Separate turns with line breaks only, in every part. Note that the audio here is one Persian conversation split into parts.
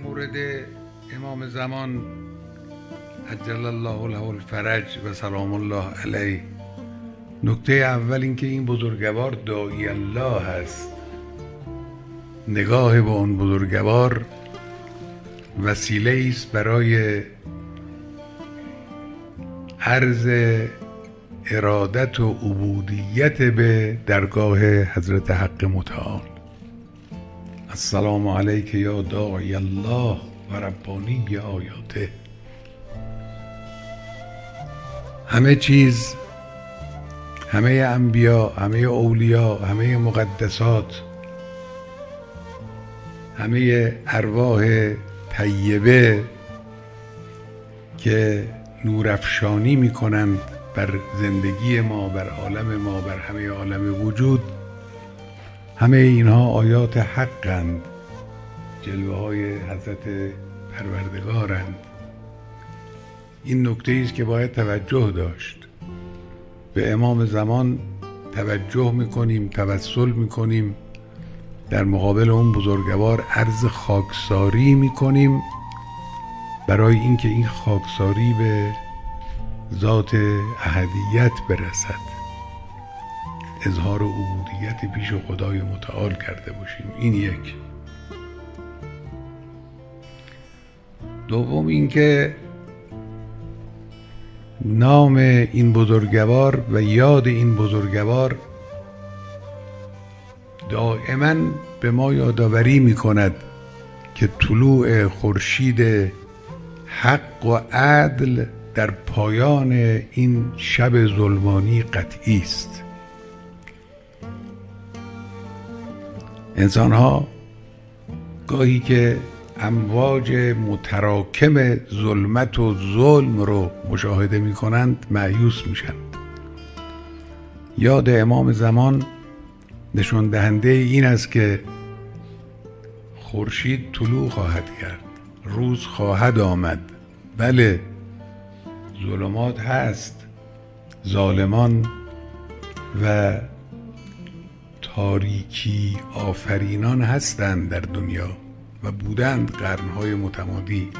مورد امام زمان عجل الله له الفرج و سلام الله علیه. نکته اول این که این بزرگوار داعی الله هست. نگاه به اون بزرگوار وسیله است برای عرض ارادت و عبودیت به درگاه حضرت حق متعال. السلام علیک یا داعی الله و ربانی بی آیاته. همه چیز، همه انبیا، همه اولیا، همه مقدسات، همه ارواح طیبه که نورافشانی میکنند بر زندگی ما، بر عالم ما، بر همه عالم وجود، همه اینها آیات حقند، جلوه های حضرت پروردگارند. این نکته است که باید توجه داشت. به امام زمان توجه میکنیم، توسل میکنیم، در مقابل اون بزرگوار عرض خاکساری میکنیم برای اینکه این خاکساری به ذات احدیت برسد، اظهار عبودیت پیش خدای متعال کرده باشیم. این یک. دوم اینکه نام این بزرگوار و یاد این بزرگوار دائما به ما یادآوری میکند که طلوع خورشید حق و عدل در پایان این شب ظلمانی قطعی است. انسان‌ها گاهی که امواج متراکم ظلمت و ظلم رو مشاهده می کنند مایوس می شند. یاد امام زمان نشان دهنده این است که خورشید طلوع خواهد کرد، روز خواهد آمد. بله، ظلمات هست، ظالمان و تاریکی آفرینان هستند در دنیا و بودند قرنهای متمادی،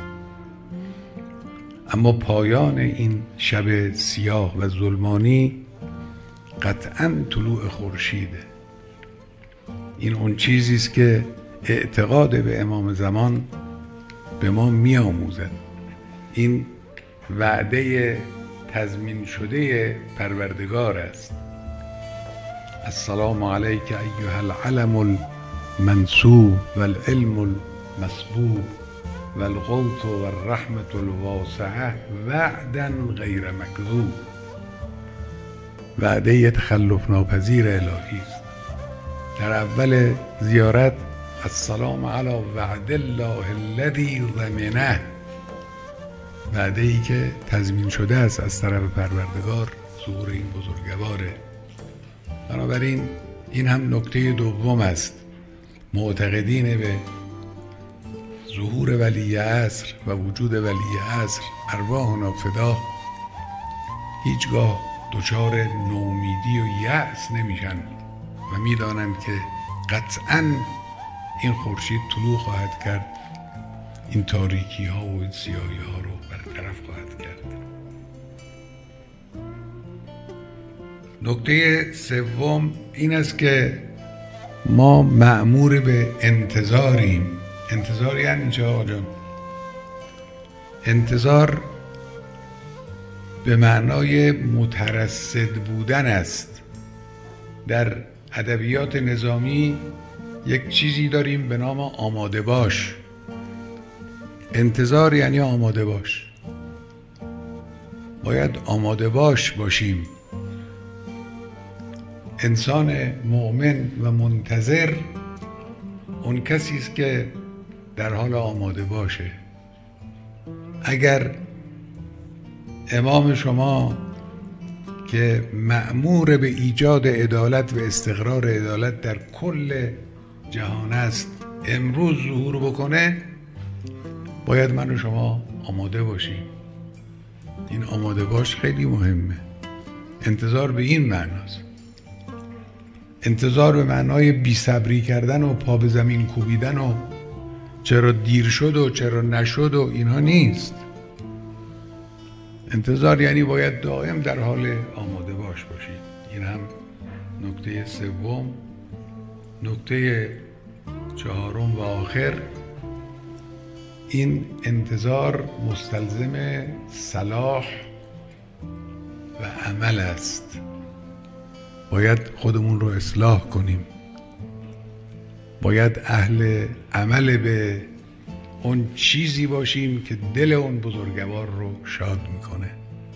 اما پایان این شب سیاه و ظلمانی قطعاً طلوع خورشیده. این اون چیزی است که اعتقاد به امام زمان به ما می‌آموزد. این وعده تضمین شده پروردگار است. السلام علیک ایها العلم المنصوب والعلم المسبوب والغوث والرحمة الواسعه وعدا غیر مکذوب. وعده تخلف ناپذیر الهی است. در اول زیارت السلام علی وعد الله الذی ضمنه، وعده ای که تضمین شده است از طرف پروردگار ظهور این بزرگواره. بنابراین این هم نکته دوم است. معتقدین به ظهور ولی عصر و وجود ولی عصر ارواحنا فدا هیچگاه دچار نومیدی و یأس نمیشن و میدانند که قطعاً این خورشید طلوع خواهد کرد، این تاریکی ها و این سیاهی ها رو برطرف خواهد کرد. نکته سوم این است که ما مأمور به انتظاریم. انتظار یعنی چه آقا جان؟ انتظار به معنای مترصد بودن است. در ادبیات نظامی یک چیزی داریم به نام آماده باش. انتظار یعنی آماده باش. باید آماده باش باشیم. انسان مؤمن و منتظر اون کسی است که در حال آماده باشه. اگر امام شما که مأمور به ایجاد عدالت و استقرار عدالت در کل جهان است امروز ظهور بکنه، باید من و شما آماده باشیم. این آماده باش خیلی مهمه. انتظار به این معناست. انتظار به معنای بی‌صبری کردن و پا به زمین کوبیدن و چرا دیر شد و چرا نشد و اینها نیست. انتظار یعنی باید دائم در حال آماده باش باشید. این هم نکته سوم. نکته چهارم و آخر، این انتظار مستلزم صلاح و عمل است. باید خودمون رو اصلاح کنیم، باید اهل عمل به اون چیزی باشیم که دل اون بزرگوار رو شاد میکنه.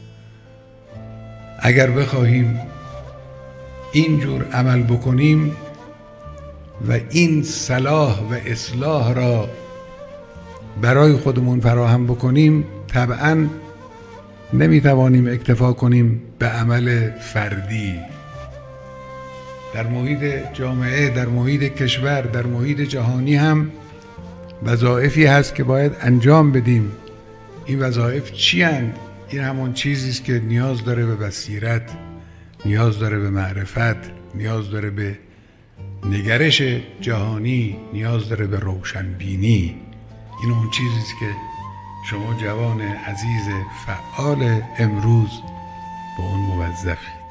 اگر بخواهیم اینجور عمل بکنیم و این صلاح و اصلاح را برای خودمون فراهم بکنیم، طبعاً نمیتوانیم اکتفا کنیم به عمل فردی. در محیط جامعه، در محیط کشور، در محیط جهانی هم وظایفی هست که باید انجام بدیم. این وظایف چی هستند؟ این همون چیزی است که نیاز داره به بصیرت، نیاز داره به معرفت، نیاز داره به نگرش جهانی، نیاز داره به روشنبینی. این اون چیزی است که شما جوان عزیز فعال امروز به اون موظفید.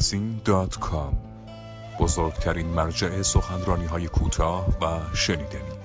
واعظین.com، بزرگترین مرجع سخنرانی‌های کوتاه و شنیدنی.